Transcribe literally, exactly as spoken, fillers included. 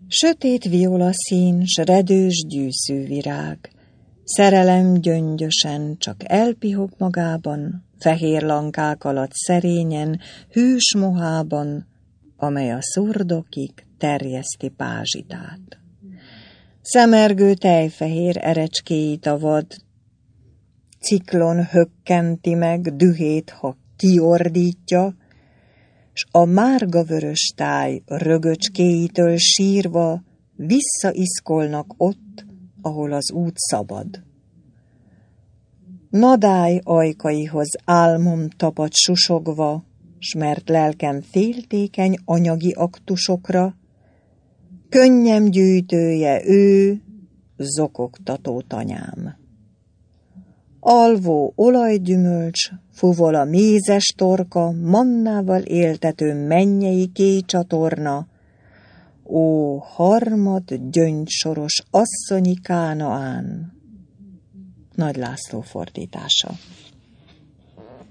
Sötét violaszín, s redős gyűszűvirág, szerelem gyöngyösen csak elpihog magában, fehér lankák alatt szerényen, hűs mohában, amely a szurdokig terjeszti pázsitát. Szemergő tejfehér erecskéit a vad, ciklon hökkenti meg dühét, ha kiordítja, s a márga-vörös táj rögöcskéitől sírva visszaiszkolnak ott, ahol az út szabad. Nadály ajkaihoz álmom tapad susogva, s mert lelkem féltékeny anyagi aktusokra, könnyem gyűjtője ő, zokogtató tanyám. Alvó olajgyümölcs, fuvol a mézes torka, mannával éltető mennyei kécsatorna, ó, harmad gyöngysoros asszonyi Kánaán. Nagy László fordítása.